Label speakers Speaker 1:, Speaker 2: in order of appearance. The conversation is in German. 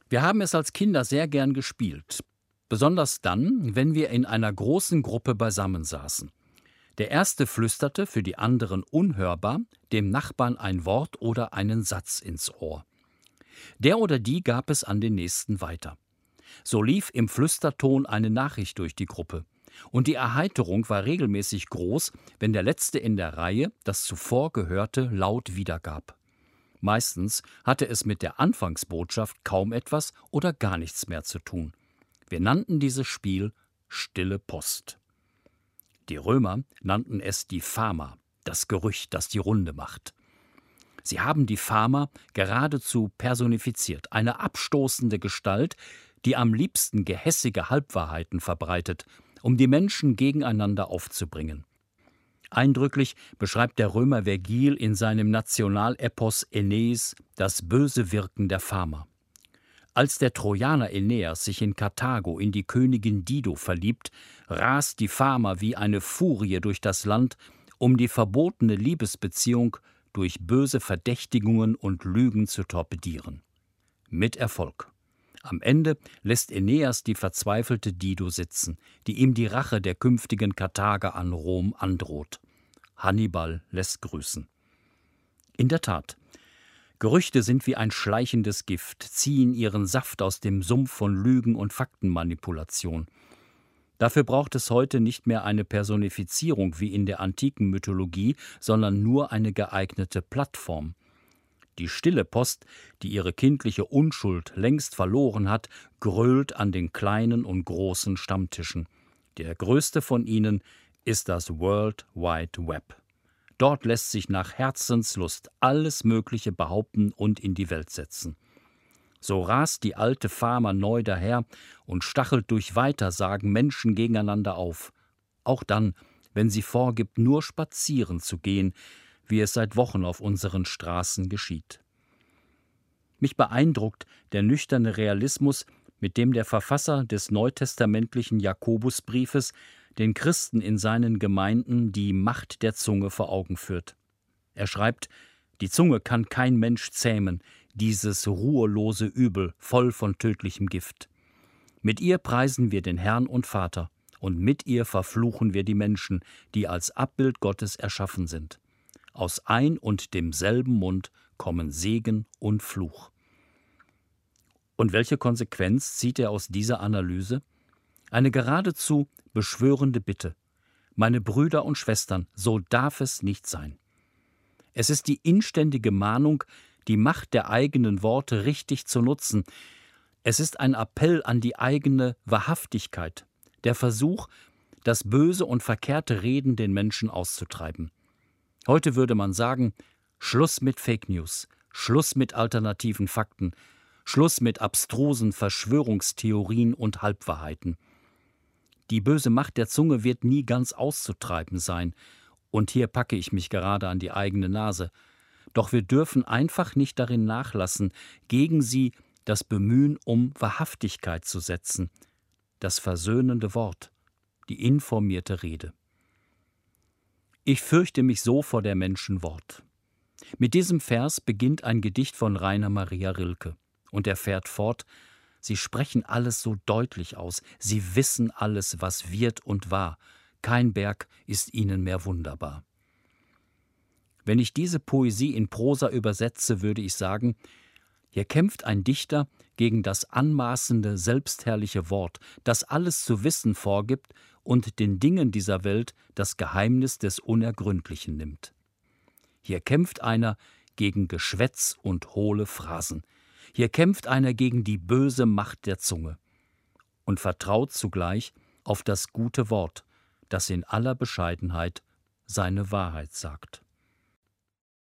Speaker 1: Wir haben es als Kinder sehr gern gespielt, besonders dann, wenn wir in einer großen Gruppe beisammensaßen. Der Erste flüsterte, für die anderen unhörbar, dem Nachbarn ein Wort oder einen Satz ins Ohr. Der oder die gab es an den Nächsten weiter. So lief im Flüsterton eine Nachricht durch die Gruppe. Und die Erheiterung war regelmäßig groß, wenn der Letzte in der Reihe das zuvor Gehörte laut wiedergab. Meistens hatte es mit der Anfangsbotschaft kaum etwas oder gar nichts mehr zu tun. Wir nannten dieses Spiel Stille Post. Die Römer nannten es die Fama, das Gerücht, das die Runde macht. Sie haben die Fama geradezu personifiziert, eine abstoßende Gestalt, die am liebsten gehässige Halbwahrheiten verbreitet, um die Menschen gegeneinander aufzubringen. Eindrücklich beschreibt der Römer Vergil in seinem Nationalepos Aeneis das böse Wirken der Fama. Als der Trojaner Aeneas sich in Karthago in die Königin Dido verliebt, rast die Fama wie eine Furie durch das Land, um die verbotene Liebesbeziehung durch böse Verdächtigungen und Lügen zu torpedieren. Mit Erfolg. Am Ende lässt Aeneas die verzweifelte Dido sitzen, die ihm die Rache der künftigen Karthager an Rom androht. Hannibal lässt grüßen. In der Tat, Gerüchte sind wie ein schleichendes Gift, ziehen ihren Saft aus dem Sumpf von Lügen und Faktenmanipulation. Dafür braucht es heute nicht mehr eine Personifizierung wie in der antiken Mythologie, sondern nur eine geeignete Plattform. Die stille Post, die ihre kindliche Unschuld längst verloren hat, grölt an den kleinen und großen Stammtischen. Der größte von ihnen ist das World Wide Web. Dort lässt sich nach Herzenslust alles Mögliche behaupten und in die Welt setzen. So rast die alte Fama neu daher und stachelt durch Weitersagen Menschen gegeneinander auf. Auch dann, wenn sie vorgibt, nur spazieren zu gehen, wie es seit Wochen auf unseren Straßen geschieht. Mich beeindruckt der nüchterne Realismus, mit dem der Verfasser des neutestamentlichen Jakobusbriefes den Christen in seinen Gemeinden die Macht der Zunge vor Augen führt. Er schreibt: Die Zunge kann kein Mensch zähmen, dieses ruhelose Übel, voll von tödlichem Gift. Mit ihr preisen wir den Herrn und Vater, und mit ihr verfluchen wir die Menschen, die als Abbild Gottes erschaffen sind. Aus ein und demselben Mund kommen Segen und Fluch. Und welche Konsequenz zieht er aus dieser Analyse? Eine geradezu beschwörende Bitte. Meine Brüder und Schwestern, so darf es nicht sein. Es ist die inständige Mahnung, die Macht der eigenen Worte richtig zu nutzen. Es ist ein Appell an die eigene Wahrhaftigkeit, der Versuch, das böse und verkehrte Reden den Menschen auszutreiben. Heute würde man sagen, Schluss mit Fake News, Schluss mit alternativen Fakten, Schluss mit abstrusen Verschwörungstheorien und Halbwahrheiten. Die böse Macht der Zunge wird nie ganz auszutreiben sein, und hier packe ich mich gerade an die eigene Nase. Doch wir dürfen einfach nicht darin nachlassen, gegen sie das Bemühen um Wahrhaftigkeit zu setzen, das versöhnende Wort, die informierte Rede. Ich fürchte mich so vor der Menschen Wort. Mit diesem Vers beginnt ein Gedicht von Rainer Maria Rilke. Und er fährt fort: Sie sprechen alles so deutlich aus, sie wissen alles, was wird und war. Kein Berg ist ihnen mehr wunderbar. Wenn ich diese Poesie in Prosa übersetze, würde ich sagen: Hier kämpft ein Dichter gegen das anmaßende, selbstherrliche Wort, das alles zu wissen vorgibt und den Dingen dieser Welt das Geheimnis des Unergründlichen nimmt. Hier kämpft einer gegen Geschwätz und hohle Phrasen. Hier kämpft einer gegen die böse Macht der Zunge und vertraut zugleich auf das gute Wort, das in aller Bescheidenheit seine Wahrheit sagt.